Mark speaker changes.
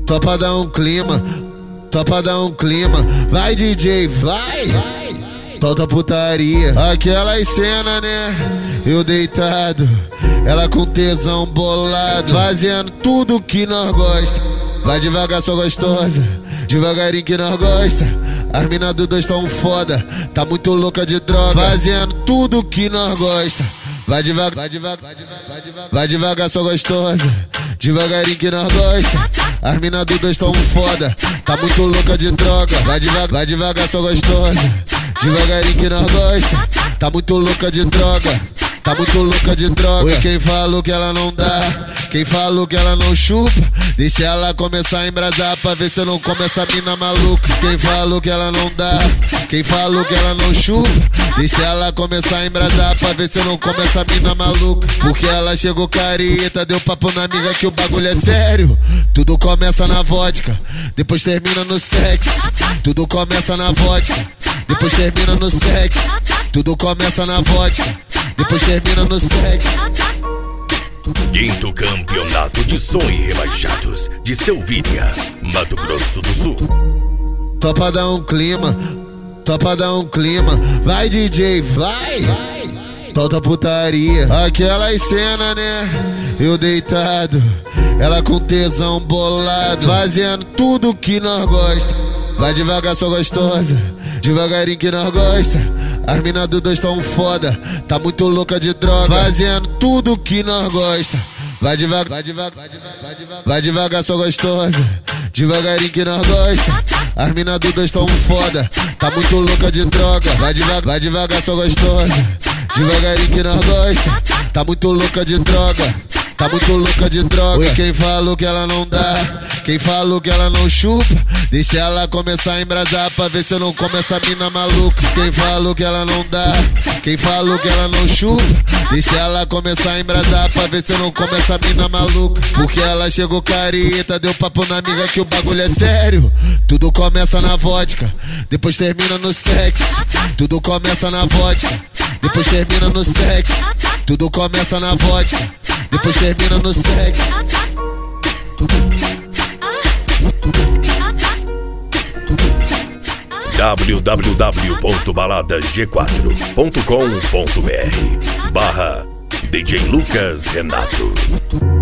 Speaker 1: Só pra dar um clima, só pra dar um clima. Vai DJ, vai, solta putaria. Aquelas cenas, né? Eu deitado, ela com tesão bolado, fazendo tudo que nós gosta. Vai devagar, sua gostosa, devagarinho que nós gosta. As mina do dois tão foda, tá muito louca de droga, fazendo tudo que nós gosta. Vai devagar, vai devagar, vai devagar, vai devagar, sua gostosa, devagarinho que nós gosta. As mina do dois tão foda, tá muito louca de droga. Vai devagar, sua gostosa, devagarinho que nós gosta. Tá muito louca de droga, tá muito louca de droga. E quem falou que ela não dá, quem falou que ela não chupa, deixa ela começar a embrasar pra ver se eu não come essa mina maluca. Quem falou que ela não dá, quem falou que ela não chupa, deixa ela começar a embrasar pra ver se eu não come essa mina maluca. Porque ela chegou careta, deu papo na amiga que o bagulho é sério. Tudo começa na vodka, depois termina no sexo. Tudo começa na vodka, depois termina no sexo. Tudo começa na vodka, depois termina no sexo.
Speaker 2: Quinto Campeonato de Som e Rebaixados de Selvíria, Mato Grosso do Sul.
Speaker 1: Só pra dar um clima, só pra dar um clima. Vai DJ, vai, solta putaria. Aquelas cenas, né? Eu deitado, ela com tesão bolado, fazendo tudo que nós gosta. Vai devagar, sua gostosa, devagarinho que nós gosta. As mina do dois tão foda, tá muito louca de droga, fazendo tudo que nós gosta. Vai devagar, vai devagar, vai devagar, vai devagar, sua gostosa, devagarinho que nós gosta. As mina do dois tão foda, tá muito louca de droga. Vai devagar, sua gostosa, devagarinho que nós gosta. Tá muito louca de droga, tá muito louca de droga. E quem falou que ela não dá, quem falou que ela não chupa, deixa ela começar a embrasar pra ver se eu não come essa mina maluca. Quem falou que ela não dá, quem falou que ela não chupa, deixa ela começar a embrasar pra ver se eu não come essa mina maluca. Porque ela chegou careta, deu papo na amiga que o bagulho é sério. Tudo começa na vodka, depois termina no sexo. Tudo começa na vodka, depois termina no sexo. Tudo começa na vodka, depois termina no sexo.
Speaker 2: www.baladasg4.com.br/DJ Lucas Renato.